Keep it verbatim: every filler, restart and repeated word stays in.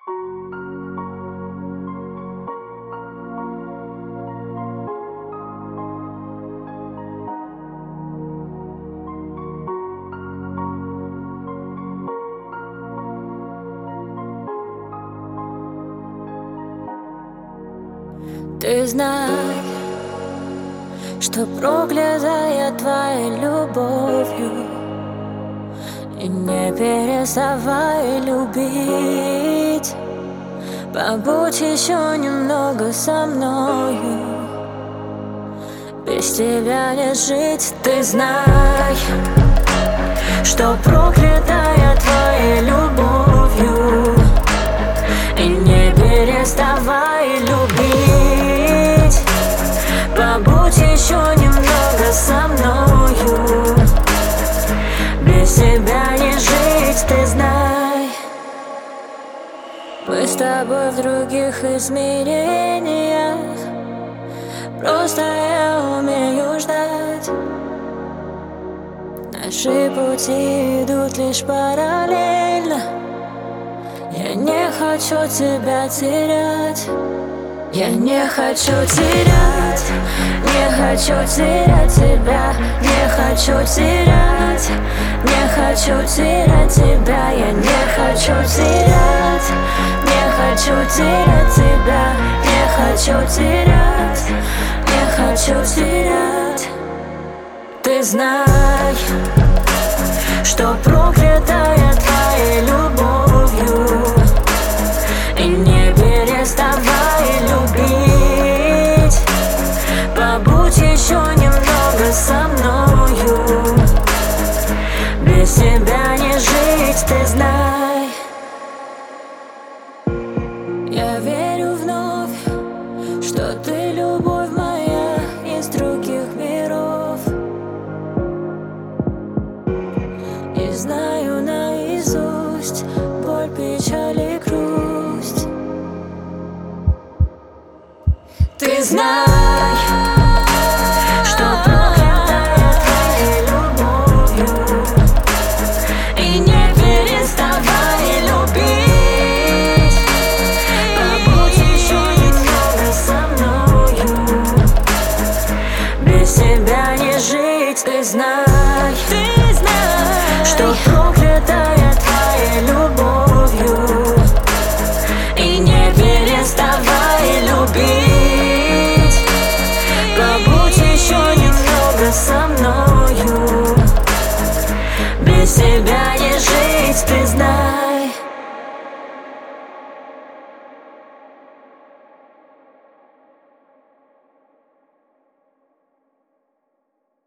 Ты знай, что проклята я твоей любовью, и не переставай любить. Побудь еще немного со мною, без тебя не жить. Ты знай, что проклята я твоей любовью, и не переставай любить. Побудь еще немного со мною, без тебя не жить. Ты знай, мы с тобой в других измерениях, просто я умею ждать. Наши пути идут лишь параллельно. Я не хочу тебя терять. Я не хочу терять, не хочу терять тебя, не хочу терять, не хочу терять тебя. Я не хочу терять, не хочу терять тебя, не хочу терять, не хочу терять. Ты знай, что проклята я твоей любовью, и не переставай любить. Побудь еще немного со мною, без тебя не жить. Ты знай, я верю вновь, что ты любовь моя из других миров, и знаю наизусть боль, печаль и грусть. Ты знаешь,